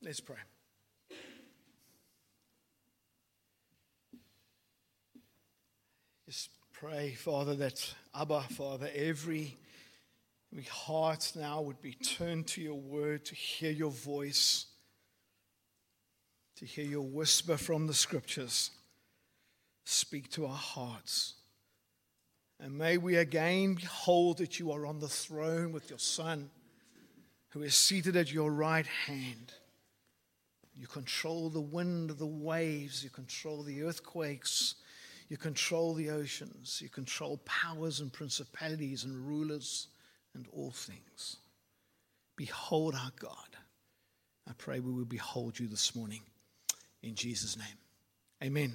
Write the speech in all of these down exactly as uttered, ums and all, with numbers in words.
Let's pray. Just pray, Father, that Abba, Father, every, every heart now would be turned to your word, to hear your voice, to hear your whisper from the scriptures. Speak to our hearts. And may we again behold that you are on the throne with your Son, who is seated at your right hand. You control the wind, the waves, you control the earthquakes, you control the oceans, you control powers and principalities and rulers and all things. Behold our God. I pray we will behold you this morning. In Jesus' name, amen.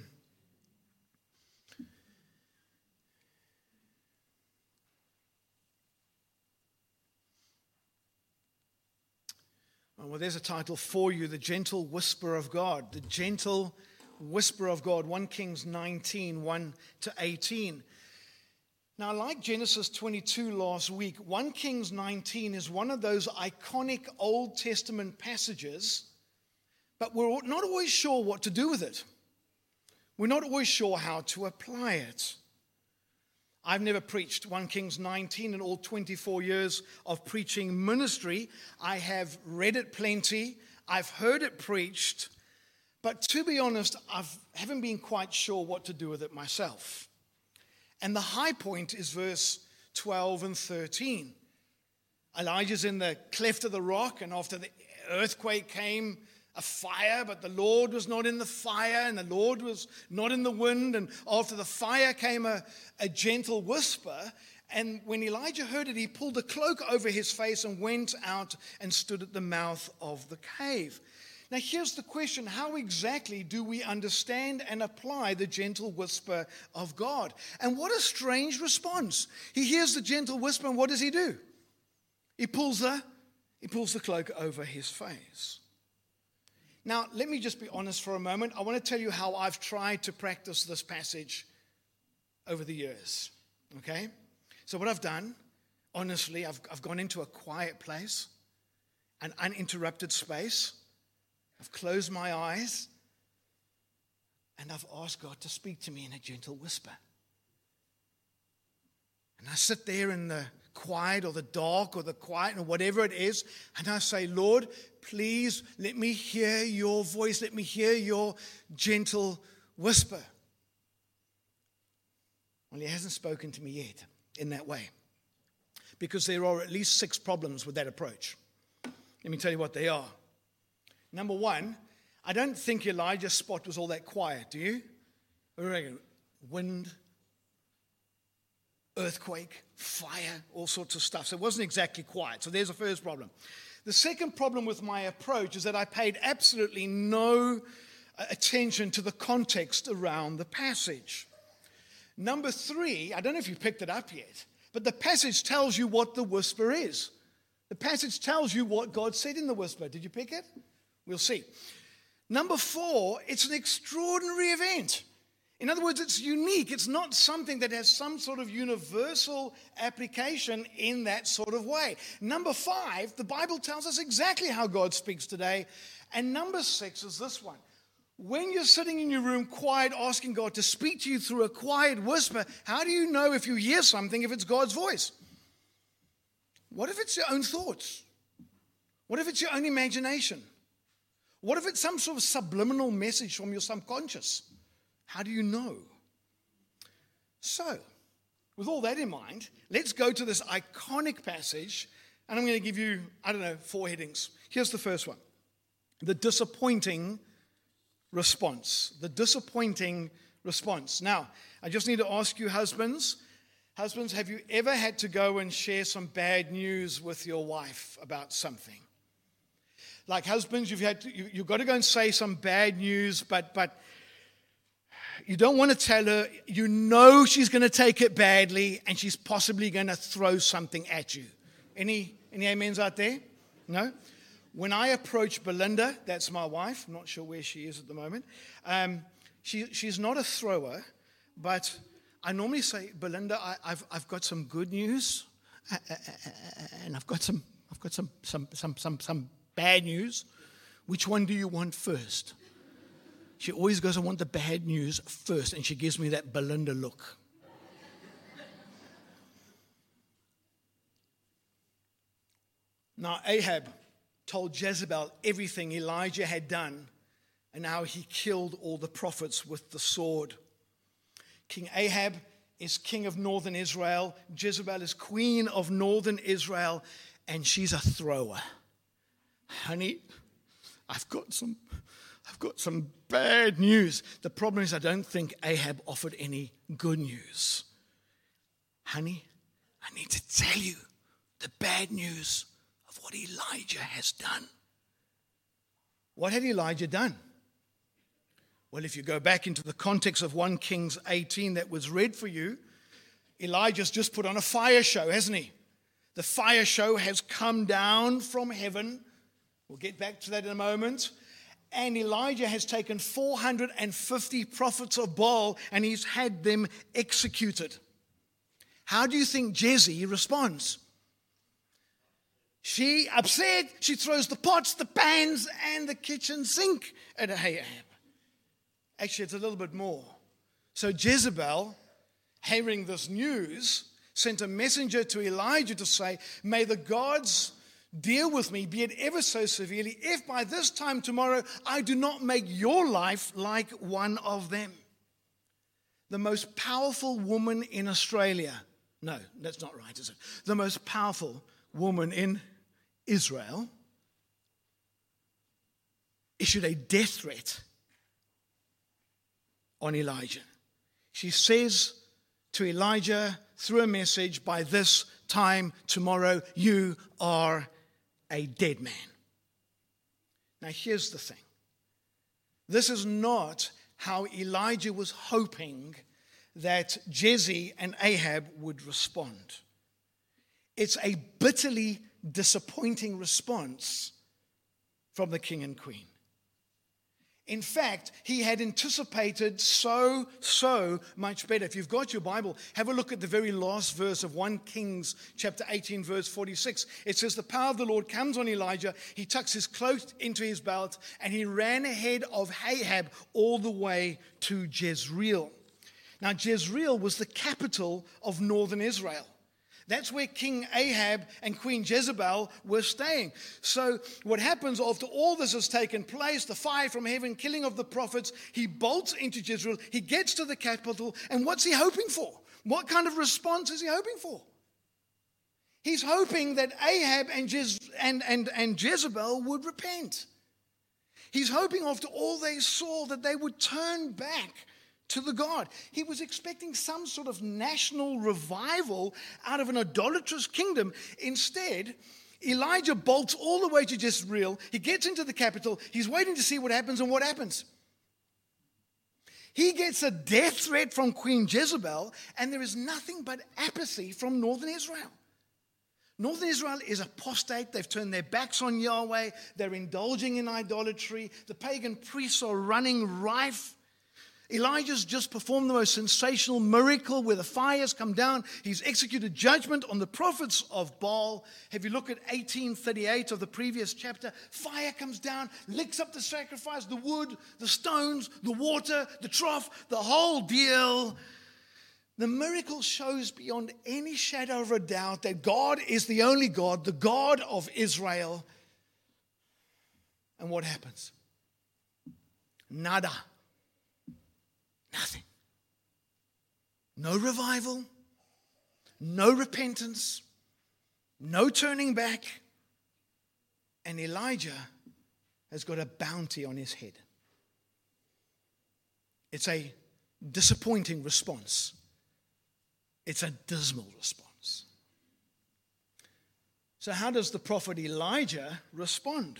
Well, there's a title for you, The Gentle Whisper of God. The Gentle Whisper of God, First Kings nineteen, one to eighteen. Now, like Genesis twenty-two last week, First Kings nineteen is one of those iconic Old Testament passages, but we're not always sure what to do with it. We're not always sure how to apply it. I've never preached First Kings nineteen in all twenty-four years of preaching ministry. I have read it plenty. I've heard it preached. But to be honest, I haven't been quite sure what to do with it myself. And the high point is verse twelve and thirteen. Elijah's in the cleft of the rock, and after the earthquake came a fire, but the Lord was not in the fire, and the Lord was not in the wind. And after the fire came a, a gentle whisper. And when Elijah heard it, he pulled a cloak over his face and went out and stood at the mouth of the cave. Now, here's the question. How exactly do we understand and apply the gentle whisper of God? And what a strange response. He hears the gentle whisper, and what does he do? He pulls the, he pulls the cloak over his face. Now, let me just be honest for a moment. I want to tell you how I've tried to practice this passage over the years, okay? So what I've done, honestly, I've, I've gone into a quiet place, an uninterrupted space. I've closed my eyes, and I've asked God to speak to me in a gentle whisper. And I sit there in the quiet or the dark or the quiet or whatever it is, and I say, Lord, please let me hear your voice. Let me hear your gentle whisper. Well, he hasn't spoken to me yet in that way, because there are at least six problems with that approach. Let me tell you what they are. Number one, I don't think Elijah's spot was all that quiet, do you? Wind, earthquake, fire, all sorts of stuff. So it wasn't exactly quiet. So there's the first problem. The second problem with my approach is that I paid absolutely no attention to the context around the passage. Number three, I don't know if you picked it up yet, but the passage tells you what the whisper is. The passage tells you what God said in the whisper. Did you pick it? We'll see. Number four, it's an extraordinary event. In other words, it's unique. It's not something that has some sort of universal application in that sort of way. Number five, the Bible tells us exactly how God speaks today. And number six is this one. When you're sitting in your room quiet, asking God to speak to you through a quiet whisper, how do you know if you hear something, if it's God's voice? What if it's your own thoughts? What if it's your own imagination? What if it's some sort of subliminal message from your subconscious? How do you know? So, with all that in mind, let's go to this iconic passage, and I'm going to give you, I don't know, four headings. Here's the first one. The disappointing response. The disappointing response. Now, I just need to ask you, husbands, husbands, have you ever had to go and share some bad news with your wife about something? Like husbands, you've had to, you, you've got to go and say some bad news, but but you don't want to tell her. You know she's going to take it badly, and she's possibly going to throw something at you. Any any amens out there? No? When I approach Belinda, that's my wife. I'm not sure where she is at the moment. Um, she she's not a thrower, but I normally say, Belinda, I, I've I've got some good news, and I've got some I've got some some some some some bad news. which one do you want first? She always goes, I want the bad news first. And she gives me that Belinda look. Now, Ahab told Jezebel everything Elijah had done and how he killed all the prophets with the sword. King Ahab is king of northern Israel. Jezebel is queen of northern Israel, and she's a thrower. Honey, I've got some, I've got some bad news. The problem is I don't think Ahab offered any good news. Honey, I need to tell you the bad news of what Elijah has done. What had Elijah done? Well, if you go back into the context of First Kings eighteen that was read for you, Elijah's just put on a fire show, hasn't he? The fire show has come down from heaven. We'll get back to that in a moment. And Elijah has taken four hundred fifty prophets of Baal and he's had them executed. How do you think Jezebel responds? She, upset, she throws the pots, the pans, and the kitchen sink at Ahab. Actually, it's a little bit more. So Jezebel, hearing this news, sent a messenger to Elijah to say, may the gods deal with me, be it ever so severely, if by this time tomorrow I do not make your life like one of them. The most powerful woman in Australia, no, that's not right, is it? The most powerful woman in Israel issued a death threat on Elijah. She says to Elijah through a message, by this time tomorrow, you are a dead man. Now here's the thing. This is not how Elijah was hoping that Jezebel and Ahab would respond. It's a bitterly disappointing response from the king and queen. In fact, he had anticipated so, so much better. If you've got your Bible, have a look at the very last verse of First Kings chapter eighteen, verse forty-six. It says, the power of the Lord comes on Elijah. He tucks his cloak into his belt, and he ran ahead of Ahab all the way to Jezreel. Now, Jezreel was the capital of northern Israel. That's where King Ahab and Queen Jezebel were staying. So what happens after all this has taken place, the fire from heaven, killing of the prophets, he bolts into Jezreel, he gets to the capital, and what's he hoping for? What kind of response is he hoping for? He's hoping that Ahab and, Jez- and, and, and Jezebel would repent. He's hoping after all they saw that they would turn back to the God. He was expecting some sort of national revival out of an idolatrous kingdom. Instead, Elijah bolts all the way to Jezreel. He gets into the capital. He's waiting to see what happens, and what happens? He gets a death threat from Queen Jezebel, and there is nothing but apathy from northern Israel. Northern Israel is apostate. They've turned their backs on Yahweh. They're indulging in idolatry. The pagan priests are running rife. Elijah's just performed the most sensational miracle where the fires come down. He's executed judgment on the prophets of Baal. Have you look at eighteen thirty-eight of the previous chapter? Fire comes down, licks up the sacrifice, the wood, the stones, the water, the trough, the whole deal. The miracle shows beyond any shadow of a doubt that God is the only God, the God of Israel. And what happens? Nada. Nothing. No revival, no repentance, no turning back, and Elijah has got a bounty on his head. It's a disappointing response. It's a dismal response. So how does the prophet Elijah respond?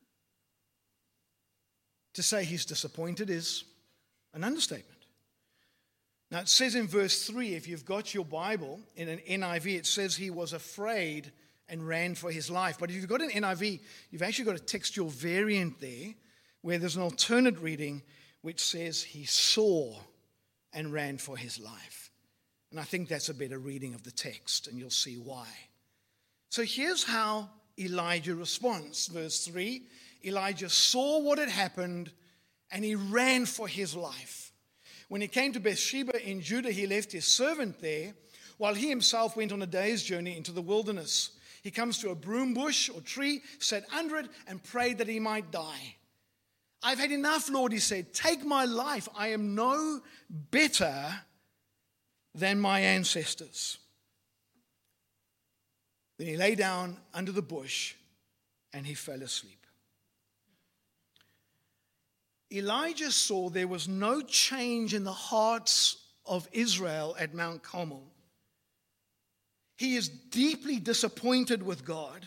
To say he's disappointed is an understatement. Now it says in verse three, if you've got your Bible, in an N I V, it says he was afraid and ran for his life. But if you've got an N I V, you've actually got a textual variant there where there's an alternate reading which says he saw and ran for his life. And I think that's a better reading of the text, and you'll see why. So here's how Elijah responds. Verse three, Elijah saw what had happened, and he ran for his life. When he came to Bathsheba in Judah, he left his servant there, while he himself went on a day's journey into the wilderness. He comes to a broom bush or tree, sat under it, and prayed that he might die. I've had enough, Lord, he said. Take my life. I am no better than my ancestors. Then he lay down under the bush and he fell asleep. Elijah saw there was no change in the hearts of Israel at Mount Carmel. He is deeply disappointed with God.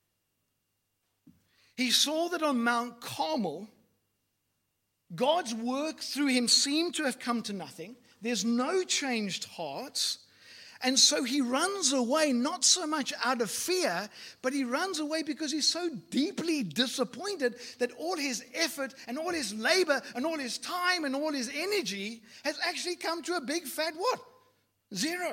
He saw that on Mount Carmel, God's work through him seemed to have come to nothing. There's no changed hearts. And so he runs away, not so much out of fear, but he runs away because he's so deeply disappointed that all his effort and all his labor and all his time and all his energy has actually come to a big fat what? Zero.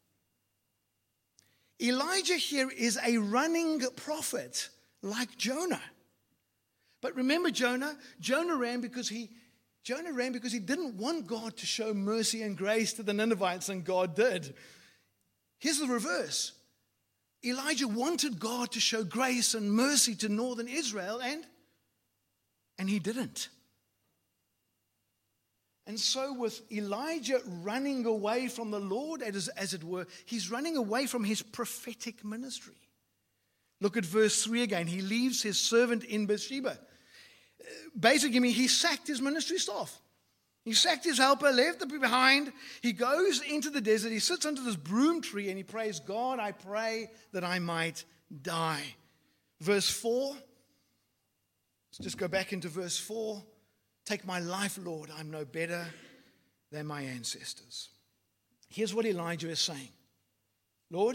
Elijah here is a running prophet like Jonah. But remember Jonah? Jonah ran because he Jonah ran because he didn't want God to show mercy and grace to the Ninevites, and God did. Here's the reverse. Elijah wanted God to show grace and mercy to northern Israel, and, and he didn't. And so with Elijah running away from the Lord, as, as it were, he's running away from his prophetic ministry. Look at verse three again. He leaves his servant in Bathsheba. Basically, I mean, he sacked his ministry staff. He sacked his helper, left them behind. He goes into the desert. He sits under this broom tree and he prays, God, I pray that I might die. Verse four. Let's just go back into verse four. Take my life, Lord. I'm no better than my ancestors. Here's what Elijah is saying. Lord,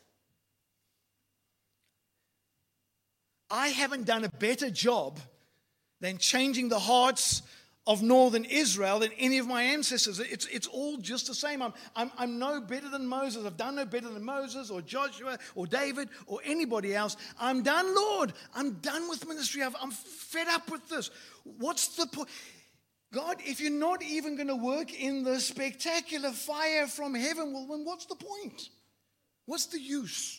I haven't done a better job than changing the hearts of northern Israel than any of my ancestors. It's, it's all just the same. I'm, I'm, I'm no better than Moses. I've done no better than Moses or Joshua or David or anybody else. I'm done, Lord. I'm done with ministry. I've, I'm fed up with this. What's the point? God, if you're not even going to work in the spectacular fire from heaven, well, then what's the point? What's the use?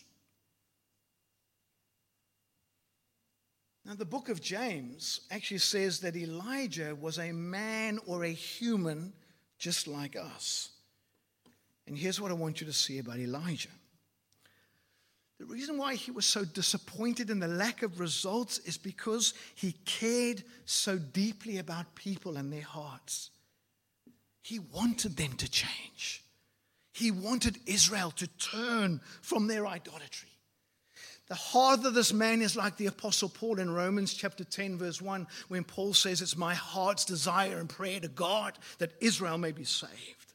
Now, the book of James actually says that Elijah was a man or a human just like us. And here's what I want you to see about Elijah. The reason why he was so disappointed in the lack of results is because he cared so deeply about people and their hearts. He wanted them to change. He wanted Israel to turn from their idolatry. The heart of this man is like the Apostle Paul in Romans chapter ten, verse one, when Paul says, it's my heart's desire and prayer to God that Israel may be saved.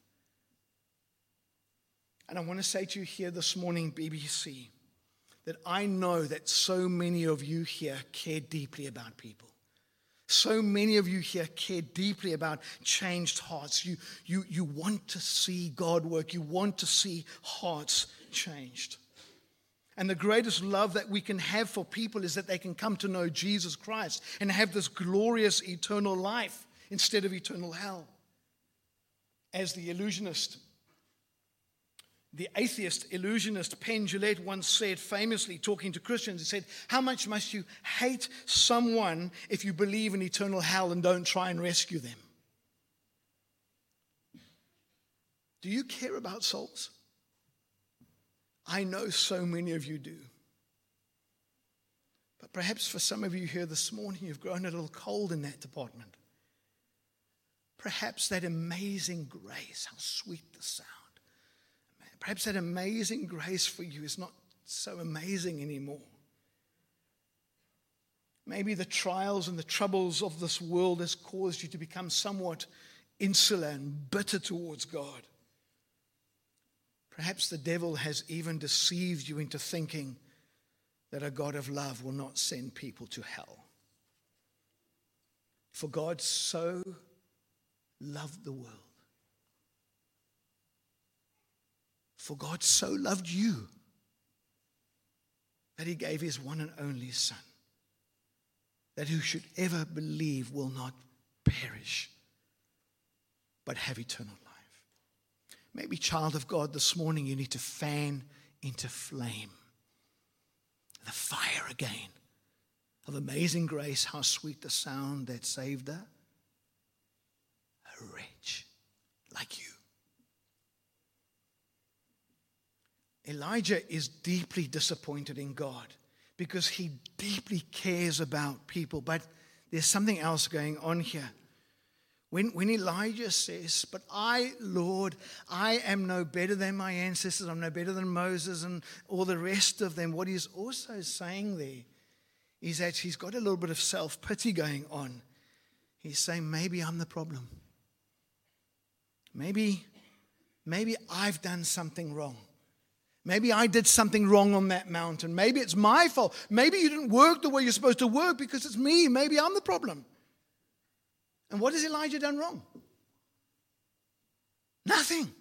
And I want to say to you here this morning, B B C, that I know that so many of you here care deeply about people. So many of you here care deeply about changed hearts. You, you, you want to see God work. You want to see hearts changed. And the greatest love that we can have for people is that they can come to know Jesus Christ and have this glorious eternal life instead of eternal hell. As the illusionist, the atheist illusionist Penn Jillette once said famously, talking to Christians, he said, how much must you hate someone if you believe in eternal hell and don't try and rescue them? Do you care about souls? I know so many of you do. But perhaps for some of you here this morning, you've grown a little cold in that department. Perhaps that amazing grace, how sweet the sound. Perhaps that amazing grace for you is not so amazing anymore. Maybe the trials and the troubles of this world has caused you to become somewhat insular and bitter towards God. Perhaps the devil has even deceived you into thinking that a God of love will not send people to hell. For God so loved the world. For God so loved you that he gave his one and only Son, that who should ever believe will not perish, but have eternal life. Maybe, child of God, this morning you need to fan into flame the fire again of amazing grace. How sweet the sound that saved her, a wretch like you. Elijah is deeply disappointed in God because he deeply cares about people. But there's something else going on here. When, when Elijah says, but I, Lord, I am no better than my ancestors, I'm no better than Moses and all the rest of them, what he's also saying there is that he's got a little bit of self-pity going on. He's saying, maybe I'm the problem. Maybe, maybe I've done something wrong. Maybe I did something wrong on that mountain. Maybe it's my fault. Maybe you didn't work the way you're supposed to work because it's me. Maybe I'm the problem. And what has Elijah done wrong? Nothing.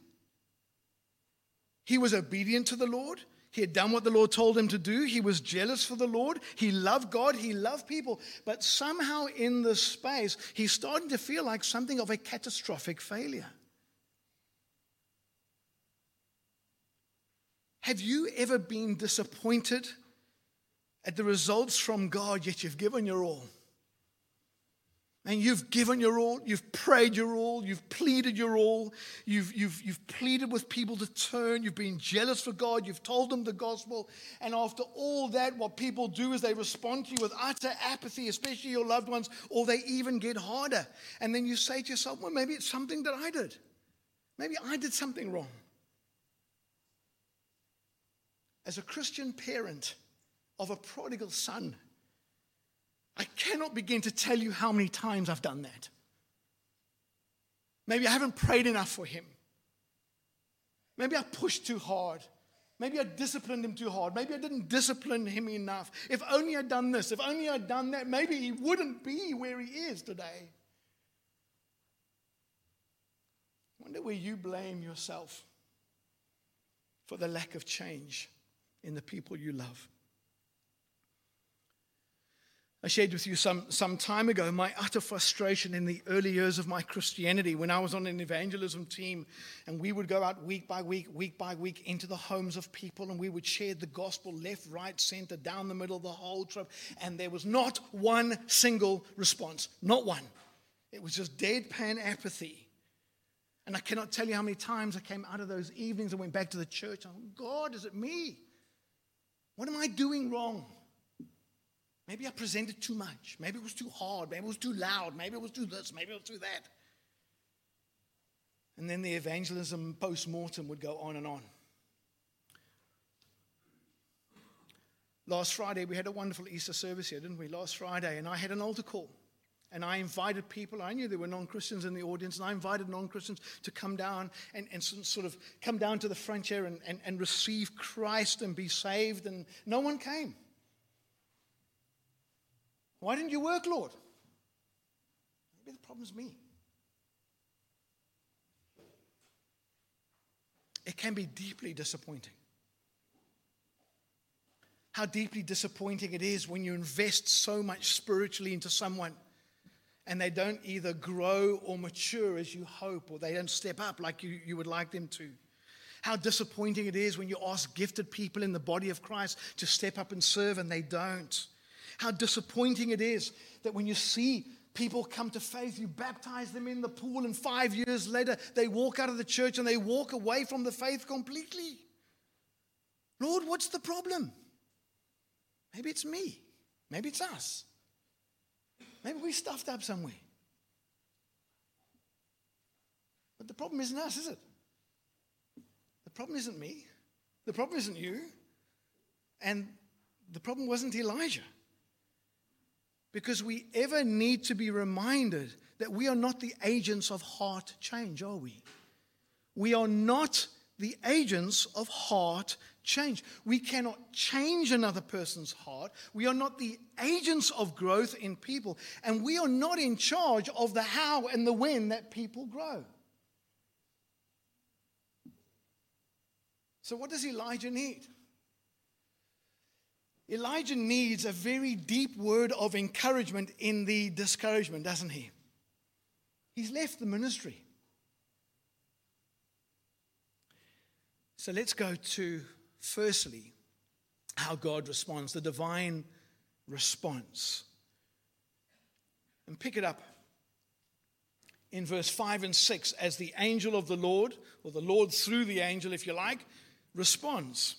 He was obedient to the Lord. He had done what the Lord told him to do. He was jealous for the Lord. He loved God. He loved people. But somehow in this space, he's starting to feel like something of a catastrophic failure. Have you ever been disappointed at the results from God, yet you've given your all? And you've given your all, you've prayed your all, you've pleaded your all, you've, you've, you've pleaded with people to turn, you've been jealous for God, you've told them the gospel, and after all that, what people do is they respond to you with utter apathy, especially your loved ones, or they even get harder. And then you say to yourself, well, maybe it's something that I did. Maybe I did something wrong. As a Christian parent of a prodigal son, I cannot begin to tell you how many times I've done that. Maybe I haven't prayed enough for him. Maybe I pushed too hard. Maybe I disciplined him too hard. Maybe I didn't discipline him enough. If only I'd done this, if only I'd done that, maybe he wouldn't be where he is today. I wonder where you blame yourself for the lack of change in the people you love. I shared with you some, some time ago my utter frustration in the early years of my Christianity when I was on an evangelism team and we would go out week by week, week by week into the homes of people and we would share the gospel left, right, center, down the middle, the whole trip, and there was not one single response, not one. It was just deadpan apathy. And I cannot tell you how many times I came out of those evenings and went back to the church and I thought, God, is it me? What am I doing wrong? Maybe I presented too much. Maybe it was too hard. Maybe it was too loud. Maybe it was too this. Maybe it was too that. And then the evangelism post-mortem would go on and on. Last Friday, we had a wonderful Easter service here, didn't we? Last Friday. And I had an altar call. And I invited people. I knew there were non-Christians in the audience. And I invited non-Christians to come down and, and sort of come down to the front here and, and, and receive Christ and be saved. And no one came. Why didn't you work, Lord? Maybe the problem's me. It can be deeply disappointing. How deeply disappointing it is when you invest so much spiritually into someone and they don't either grow or mature as you hope, or they don't step up like you, you would like them to. How disappointing it is when you ask gifted people in the body of Christ to step up and serve and they don't. How disappointing it is that when you see people come to faith, you baptize them in the pool, and five years later, they walk out of the church and they walk away from the faith completely. Lord, what's the problem? Maybe it's me. Maybe it's us. Maybe we stuffed up somewhere. But the problem isn't us, is it? The problem isn't me. The problem isn't you. And the problem wasn't Elijah. Because we ever need to be reminded that we are not the agents of heart change, are we? We are not the agents of heart change. We cannot change another person's heart. We are not the agents of growth in people. And we are not in charge of the how and the when that people grow. So what does Elijah need? Elijah needs a very deep word of encouragement in the discouragement, doesn't he? He's left the ministry. So let's go to, firstly, how God responds, the divine response. And pick it up in verse five and six as the angel of the Lord, or the Lord through the angel, if you like, responds.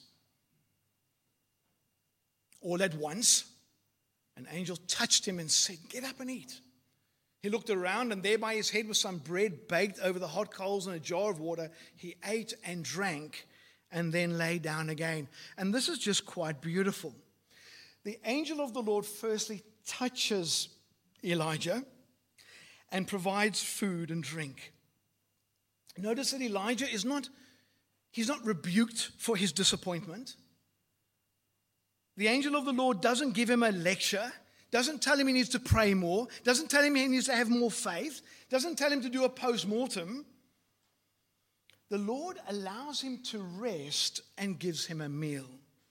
All at once, an angel touched him and said, "Get up and eat." He looked around, and there by his head was some bread baked over the hot coals and a jar of water. He ate and drank and then lay down again. And this is just quite beautiful. The angel of the Lord firstly touches Elijah and provides food and drink. Notice that Elijah is not, he's not rebuked for his disappointment. The angel of the Lord doesn't give him a lecture, doesn't tell him he needs to pray more, doesn't tell him he needs to have more faith, doesn't tell him to do a post-mortem. The Lord allows him to rest and gives him a meal.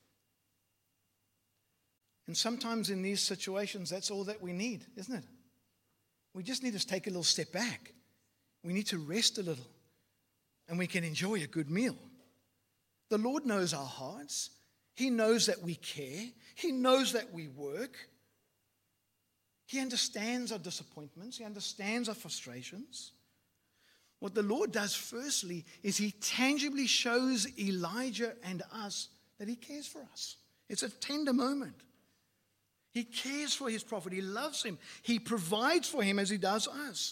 And sometimes in these situations, that's all that we need, isn't it? We just need to take a little step back. We need to rest a little, and we can enjoy a good meal. The Lord knows our hearts. He knows that we care. He knows that we work. He understands our disappointments. He understands our frustrations. What the Lord does firstly is he tangibly shows Elijah and us that he cares for us. It's a tender moment. He cares for his prophet. He loves him. He provides for him as he does us.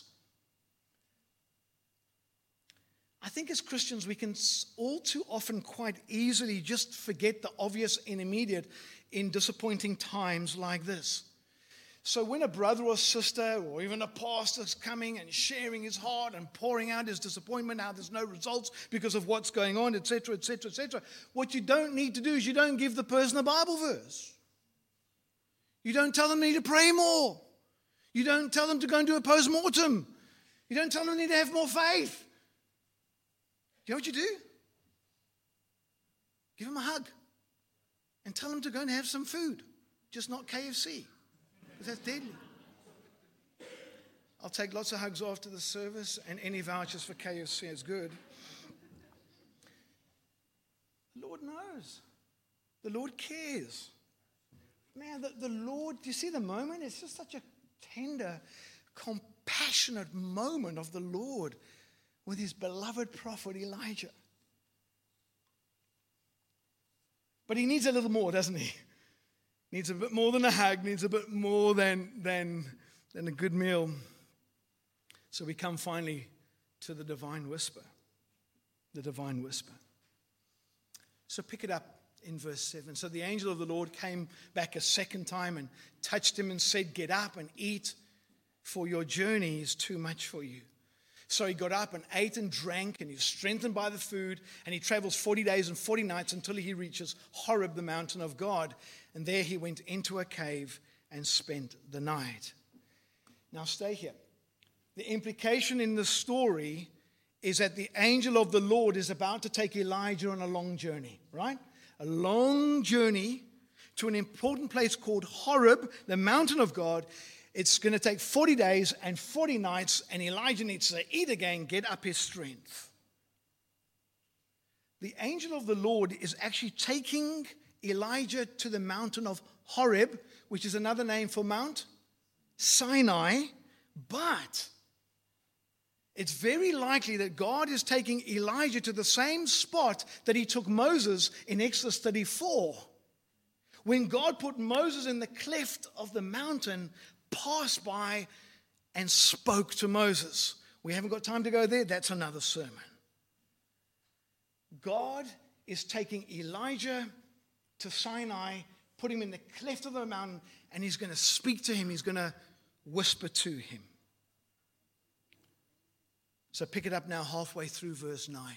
I think as Christians, we can all too often quite easily just forget the obvious and immediate in disappointing times like this. So when a brother or sister or even a pastor is coming and sharing his heart and pouring out his disappointment, how there's no results because of what's going on, et cetera, et cetera, et cetera, what you don't need to do is you don't give the person a Bible verse. You don't tell them they need to pray more. You don't tell them to go and do a post-mortem. You don't tell them they need to have more faith. You know what you do? Give them a hug and tell them to go and have some food, just not K F C, because that's deadly. I'll take lots of hugs after the service, and any vouchers for K F C is good. The Lord knows. The Lord cares. Man, the, the Lord, do you see the moment? It's just such a tender, compassionate moment of the Lord with his beloved prophet Elijah. But he needs a little more, doesn't he? Needs a bit more than a hug, needs a bit more than, than, than a good meal. So we come finally to the divine whisper. The divine whisper. So pick it up in verse seven. So the angel of the Lord came back a second time and touched him and said, "Get up and eat, for your journey is too much for you." So he got up and ate and drank, and he was strengthened by the food, and he travels forty days and forty nights until he reaches Horeb, the mountain of God. And there he went into a cave and spent the night. Now stay here. The implication in the story is that the angel of the Lord is about to take Elijah on a long journey, right? A long journey to an important place called Horeb, the mountain of God. It's going to take forty days and forty nights, and Elijah needs to eat again, get up his strength. The angel of the Lord is actually taking Elijah to the mountain of Horeb, which is another name for Mount Sinai, but it's very likely that God is taking Elijah to the same spot that he took Moses in Exodus thirty-four. When God put Moses in the cleft of the mountain, passed by and spoke to Moses. We haven't got time to go there. That's another sermon. God is taking Elijah to Sinai, put him in the cleft of the mountain, and he's going to speak to him. He's going to whisper to him. So pick it up now halfway through verse nine.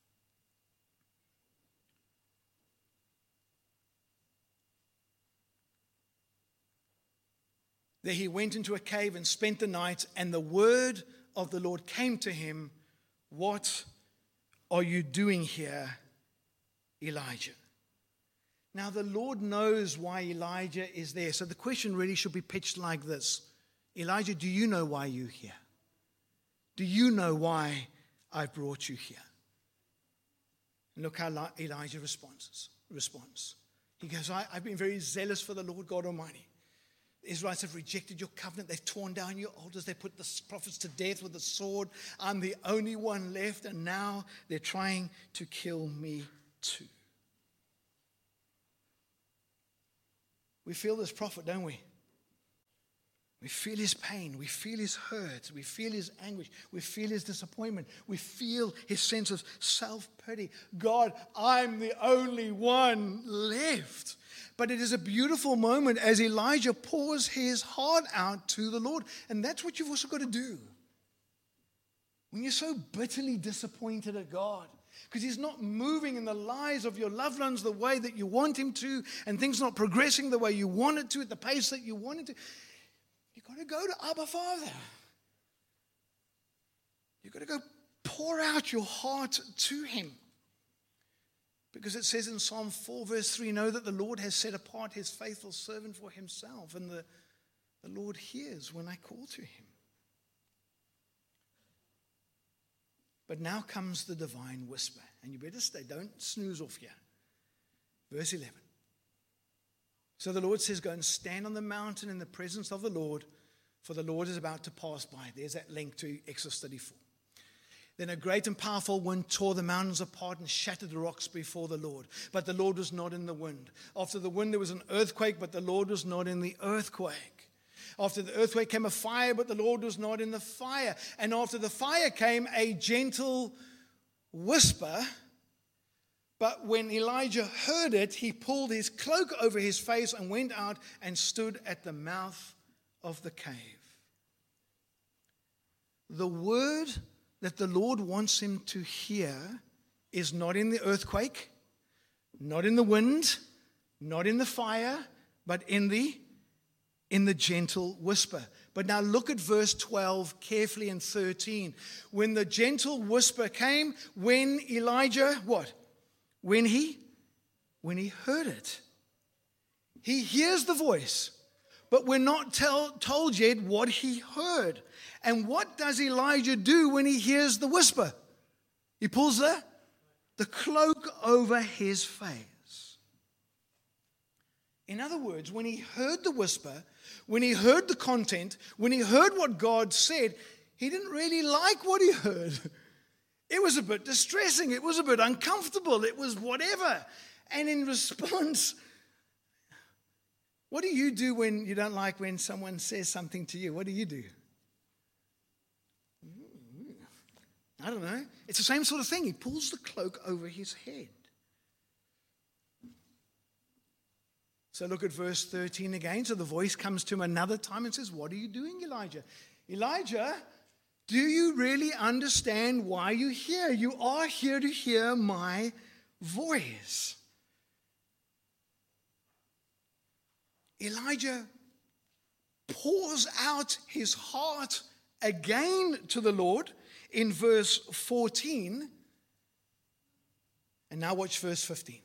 There he went into a cave and spent the night, and the word of the Lord came to him, "What are you doing here, Elijah?" Now, the Lord knows why Elijah is there. So the question really should be pitched like this. Elijah, do you know why you're here? Do you know why I brought you here? And look how Elijah responds. responds. He goes, I, I've been very zealous for the Lord God Almighty. The Israelites have rejected your covenant. They've torn down your altars. They put the prophets to death with the sword. I'm the only one left, and now they're trying to kill me too. We feel this prophet, don't we? We feel his pain. We feel his hurt. We feel his anguish. We feel his disappointment. We feel his sense of self-pity. God, I'm the only one left. But it is a beautiful moment as Elijah pours his heart out to the Lord. And that's what you've also got to do. When you're so bitterly disappointed at God, because he's not moving in the lives of your loved ones the way that you want him to, and things not progressing the way you want it to, at the pace that you want it to, you've got to go to Abba Father. You've got to go pour out your heart to him. Because it says in Psalm four, verse three, know that the Lord has set apart his faithful servant for himself, and the, the Lord hears when I call to him. But now comes the divine whisper. And you better stay. Don't snooze off here. Verse eleven. So the Lord says, go and stand on the mountain in the presence of the Lord, for the Lord is about to pass by. There's that link to Exodus thirty-four. Then a great and powerful wind tore the mountains apart and shattered the rocks before the Lord. But the Lord was not in the wind. After the wind there was an earthquake, but the Lord was not in the earthquake. After the earthquake came a fire, but the Lord was not in the fire. And after the fire came a gentle whisper. But when Elijah heard it, he pulled his cloak over his face and went out and stood at the mouth of the cave. The word that the Lord wants him to hear is not in the earthquake, not in the wind, not in the fire, but in the in the gentle whisper. But now look at verse twelve carefully and thirteen. When the gentle whisper came, when Elijah, what? When he, when he heard it. He hears the voice, but we're not tell, told yet what he heard. And what does Elijah do when he hears the whisper? He pulls the, the cloak over his face. In other words, when he heard the whisper, when he heard the content, when he heard what God said, he didn't really like what he heard. It was a bit distressing. It was a bit uncomfortable. It was whatever. And in response, what do you do when you don't like when someone says something to you? What do you do? I don't know. It's the same sort of thing. He pulls the cloak over his head. So look at verse thirteen again. So the voice comes to him another time and says, what are you doing, Elijah? Elijah, do you really understand why you're here? You are here to hear my voice. Elijah pours out his heart again to the Lord in verse fourteen. And now watch verse fifteen.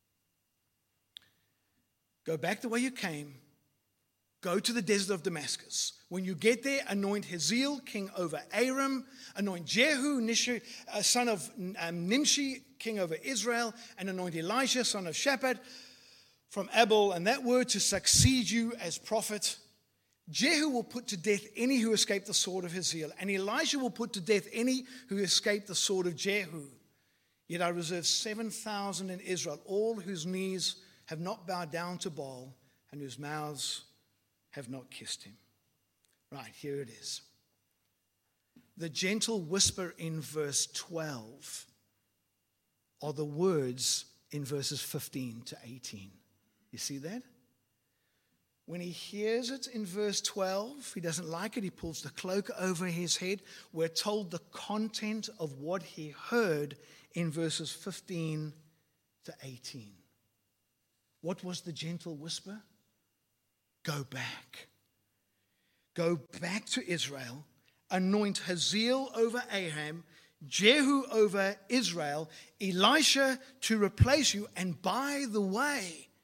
Go back the way you came. Go to the desert of Damascus. When you get there, anoint Hazael, king over Aram. Anoint Jehu, Nishi, uh, son of um, Nimshi, king over Israel. And anoint Elisha, son of Shaphat, from Abel. And that word to succeed you as prophet. Jehu will put to death any who escape the sword of Hazael. And Elisha will put to death any who escape the sword of Jehu. Yet I reserve seven thousand in Israel, all whose knees have not bowed down to Baal, and whose mouths have not kissed him. Right, here it is. The gentle whisper in verse twelve are the words in verses fifteen to eighteen. You see that? When he hears it in verse twelve, he doesn't like it, he pulls the cloak over his head. We're told the content of what he heard in verses fifteen to eighteen. What was the gentle whisper? Go back. Go back to Israel. Anoint Hazael over Aram, Jehu over Israel, Elisha to replace you. And by the way,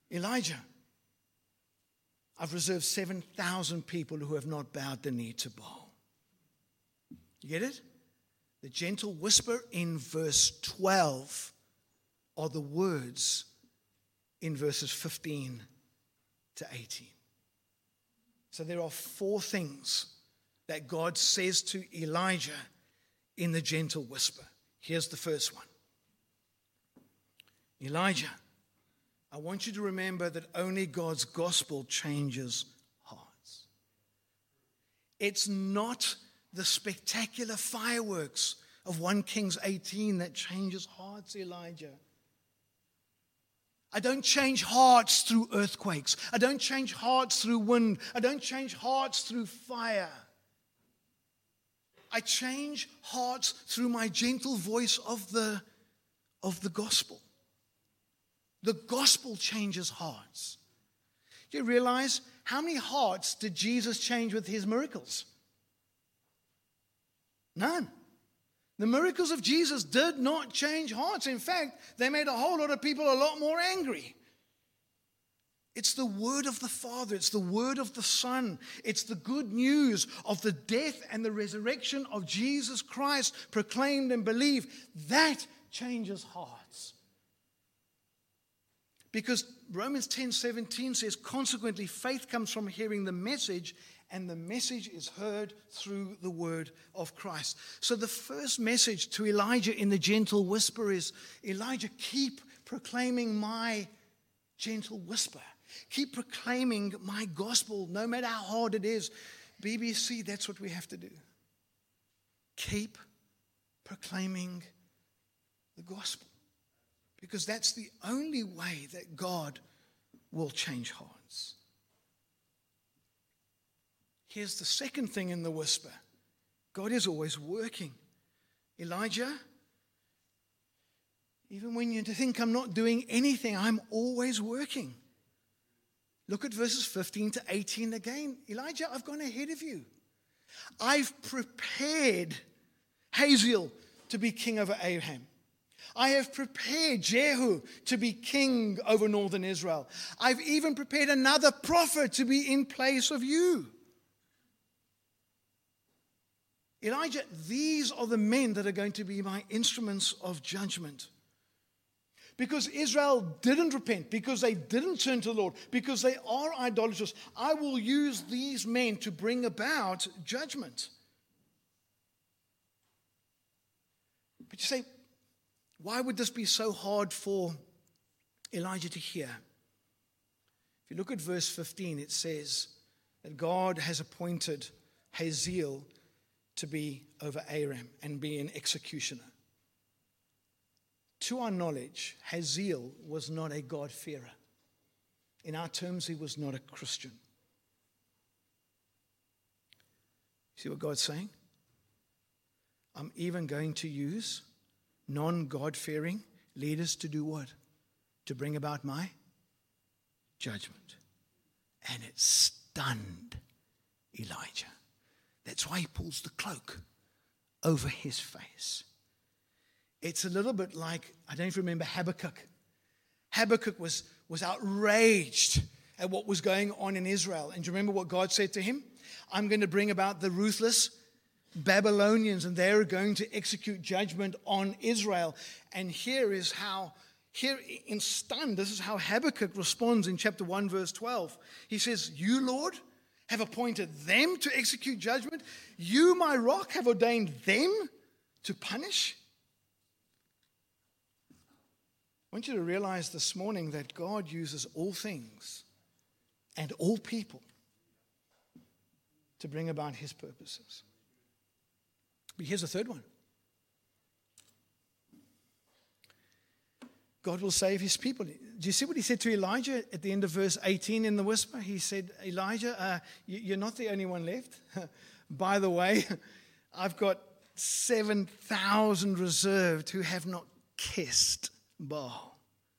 Elijah, I've reserved seven thousand people who have not bowed the knee to Baal. You get it? The gentle whisper in verse twelve are the words in verses fifteen to eighteen. So there are four things that God says to Elijah in the gentle whisper. Here's the first one. Elijah, I want you to remember that only God's gospel changes hearts. It's not the spectacular fireworks of First Kings eighteen that changes hearts, Elijah. I don't change hearts through earthquakes. I don't change hearts through wind. I don't change hearts through fire. I change hearts through my gentle voice of the, of the gospel. The gospel changes hearts. Do you realize how many hearts did Jesus change with his miracles? None. The miracles of Jesus did not change hearts. In fact, they made a whole lot of people a lot more angry. It's the word of the Father. It's the word of the Son. It's the good news of the death and the resurrection of Jesus Christ proclaimed and believed. That changes hearts. Because Romans ten seventeen says, consequently, faith comes from hearing the message, and the message is heard through the word of Christ. So the first message to Elijah in the gentle whisper is, Elijah, keep proclaiming my gentle whisper. Keep proclaiming my gospel, no matter how hard it is. B B C, that's what we have to do. Keep proclaiming the gospel. Because that's the only way that God will change hearts. Here's the second thing in the whisper. God is always working. Elijah, even when you think I'm not doing anything, I'm always working. Look at verses fifteen to eighteen again. Elijah, I've gone ahead of you. I've prepared Hazael to be king over Aram. I have prepared Jehu to be king over northern Israel. I've even prepared another prophet to be in place of you. Elijah, these are the men that are going to be my instruments of judgment. Because Israel didn't repent, because they didn't turn to the Lord, because they are idolaters, I will use these men to bring about judgment. But you say, why would this be so hard for Elijah to hear? If you look at verse fifteen, it says that God has appointed Hazael to be over Aram and be an executioner. To our knowledge, Hazael was not a God-fearer. In our terms, he was not a Christian. See what God's saying? I'm even going to use non-God-fearing leaders to do what? To bring about my judgment. And it stunned Elijah. That's why he pulls the cloak over his face. It's a little bit like, I don't even remember Habakkuk. Habakkuk was, was outraged at what was going on in Israel. And do you remember what God said to him? I'm going to bring about the ruthless Babylonians, and they're going to execute judgment on Israel. And here is how, here in stunned, this is how Habakkuk responds in chapter one, verse twelve. He says, you, Lord, have appointed them to execute judgment. You, my rock, have ordained them to punish. I want you to realize this morning that God uses all things and all people to bring about his purposes. But here's the third one. God will save his people. Do you see what he said to Elijah at the end of verse eighteen in the whisper? He said, Elijah, uh, you're not the only one left. By the way, I've got seven thousand reserved who have not kissed Baal.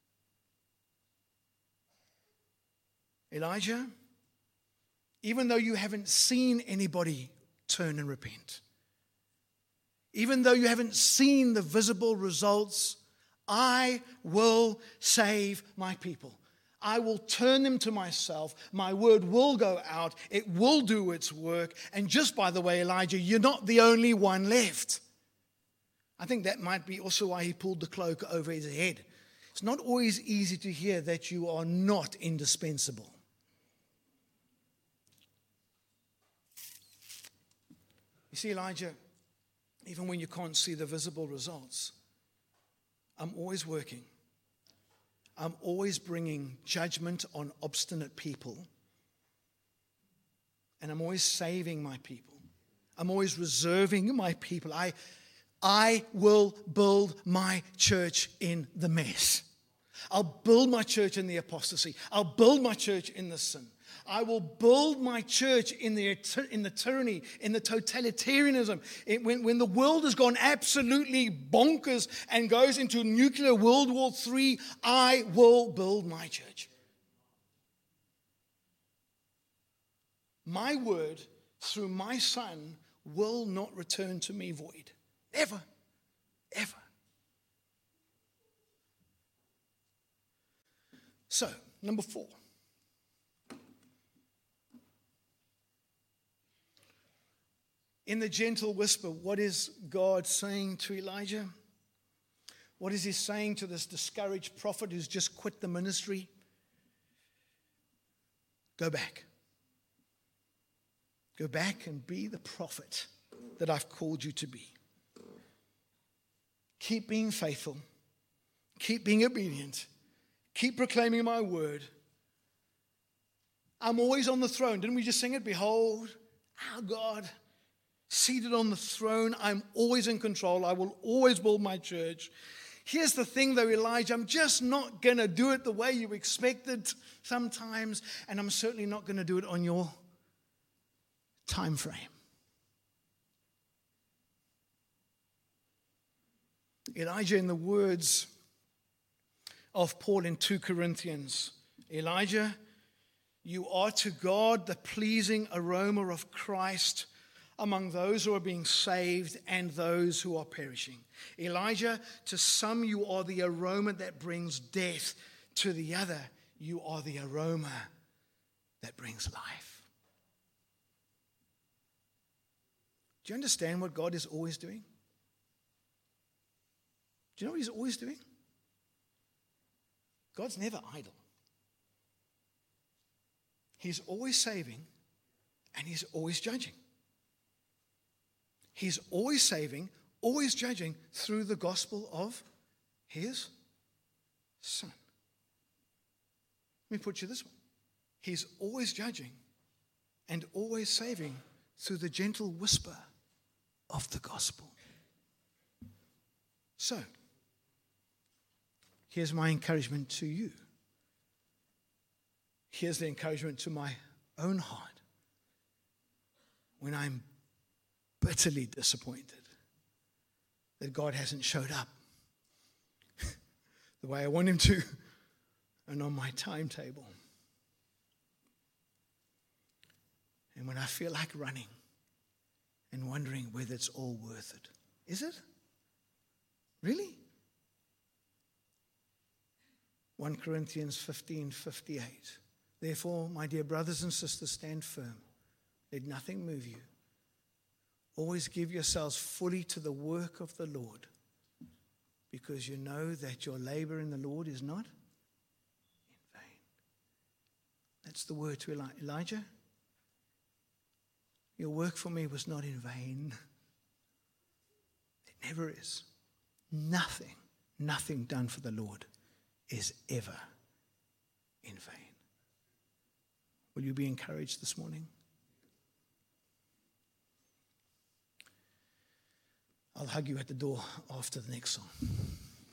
Elijah, even though you haven't seen anybody turn and repent, even though you haven't seen the visible results, I will save my people. I will turn them to myself. My word will go out. It will do its work. And just by the way, Elijah, you're not the only one left. I think that might be also why he pulled the cloak over his head. It's not always easy to hear that you are not indispensable. You see, Elijah, even when you can't see the visible results, I'm always working. I'm always bringing judgment on obstinate people. And I'm always saving my people. I'm always reserving my people. I, I will build my church in the mess. I'll build my church in the apostasy. I'll build my church in the sin. I will build my church in the in the tyranny, in the totalitarianism. It, when, when the world has gone absolutely bonkers and goes into nuclear World War Three, I will build my church. My word through my Son will not return to me void. Ever. Ever. So, number four. In the gentle whisper, what is God saying to Elijah? What is he saying to this discouraged prophet who's just quit the ministry? Go back. Go back and be the prophet that I've called you to be. Keep being faithful. Keep being obedient. Keep proclaiming my word. I'm always on the throne. Didn't we just sing it? Behold, our God, seated on the throne. I'm always in control. I will always build my church. Here's the thing though, Elijah, I'm just not going to do it the way you expected sometimes, and I'm certainly not going to do it on your time frame. Elijah, in the words of Paul in Second Corinthians, Elijah, you are to God the pleasing aroma of Christ among those who are being saved and those who are perishing. Elijah, to some you are the aroma that brings death. To the other, you are the aroma that brings life. Do you understand what God is always doing? Do you know what he's always doing? God's never idle. He's always saving and he's always judging. He's always saving, always judging through the gospel of his Son. Let me put you this way. He's always judging and always saving through the gentle whisper of the gospel. So, here's my encouragement to you. Here's the encouragement to my own heart. When I'm bitterly disappointed that God hasn't showed up the way I want him to and on my timetable. And when I feel like running and wondering whether it's all worth it. Is it? Really? First Corinthians fifteen fifty-eight. Therefore, my dear brothers and sisters, stand firm. Let nothing move you. Always give yourselves fully to the work of the Lord, because you know that your labor in the Lord is not in vain. That's the word to Eli- Elijah. Your work for me was not in vain. It never is. Nothing, nothing done for the Lord is ever in vain. Will you be encouraged this morning? I'll hug you at the door after the next song.